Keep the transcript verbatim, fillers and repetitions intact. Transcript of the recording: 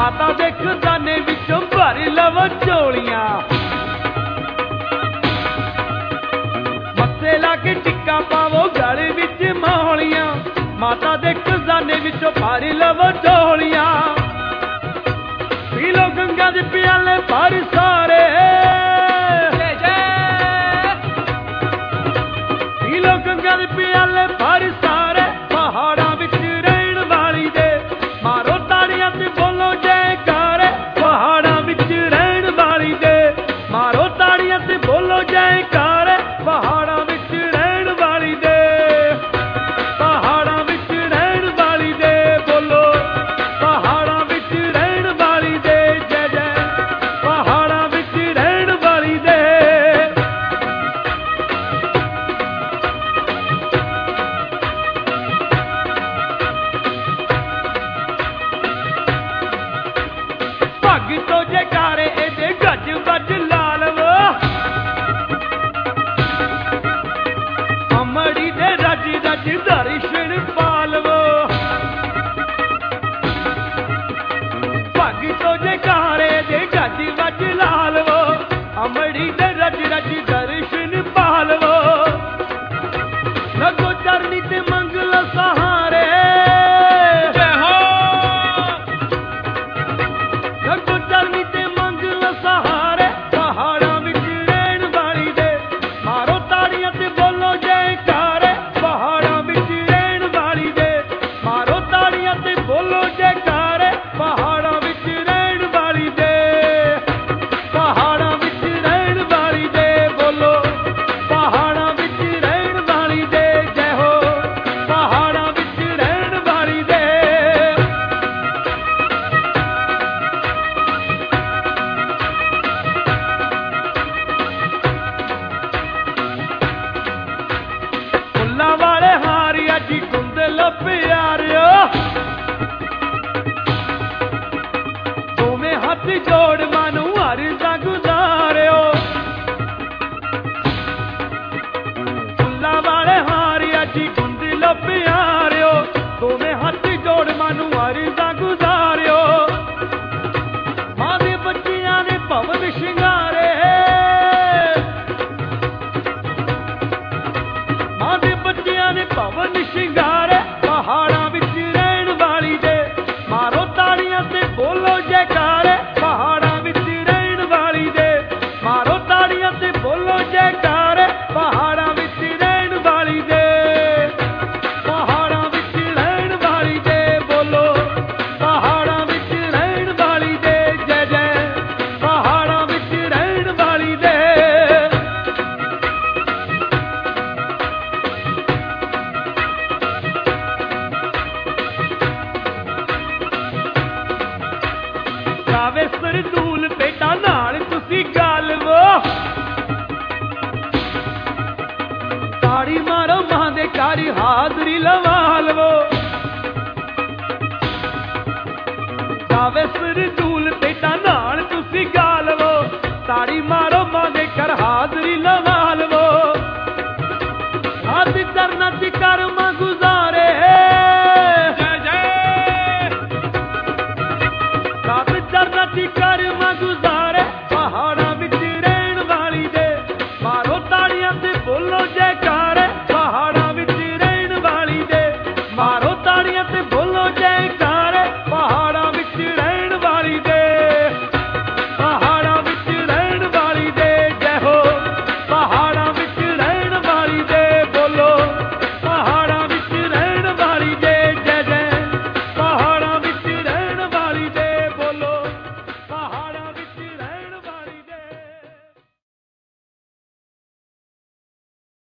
माता दे खजाने विचों भर लवो झोलियां मत्थे ला के टिक्का पावो गल विच मौलियां माता दे खजाने विचों भर लवो झोलियां पी लो गंगा दे प्याले भर सारे पी लो गंगा दे प्याले भर सारे पहाड़ां विच रहण वाली दे मारो ताड़ियां ते बोलो जयकारे पहाड़ां विच रहण वाली दे मारो ताड़ियां ते बोलो जयकारे पहाड़ां विच रहण वाली दे पहाड़ां विच रहण वाली दे बोलो पहाड़ां विच रहण वाली दे जय जय पहाड़ां विच रहण वाली दे भगतो जयकारे एदे गज बज ला लवो अमड़ी दे रज रज दर्शन पा लवो भगतो जयकारे दे गज बज ला लवो अमड़ी दे रज रज दर्शन पा लवो लगो चरनी ते मंगल सहारे लगो चरनी ते मंगल सहारे पहाड़ां विच रहण वाली दे मारो ताड़ियां ते बोलो जयकारे पहाड़ां विच रहण वाली दे मारो ताड़ियां ते बोलो जयकारे पहाड़ां विच रहण वाली दे पहाड़ां विच रहण वाली दे बोलो पहाड़ां विच रहण वाली दे जय हो पहाड़ां विच रहण वाली दे फुल्लां वाले हारिया जी कुंदल प्यारियो दोवें हथ जोड़ मानू अर्ज़ां गुज़ारियो फुल्लां वाले हारिया जी कुंदल प्यारियो दोवें हथ जोड़ मानू अर्ज़ां गुज़ारियो मां दे बच्चियां ने भवन शिंगारे मां दे बच्चियां ने भवन शिंगारे पहाड़ां विच रहण वाली दे मारो ताड़ियां ते बोलो जयकारे पहाड़ां विच रहण वाली दे मारो ताड़ियां ते बोलो जयकारे पहाड़ां विच रहण वाली दे पहाड़ां विच रहण वाली दे बोलो पहाड़ां विच रहण वाली दे जय जय पहाड़ां विच रहण वाली दे गावे सरदूल बेटा नाल तुसी गाल वो ताड़ी मारो मां दे घर हाजरी लवा लवो गावे सरदूल बेटा नाल तुसी गाल वो ताड़ी मारो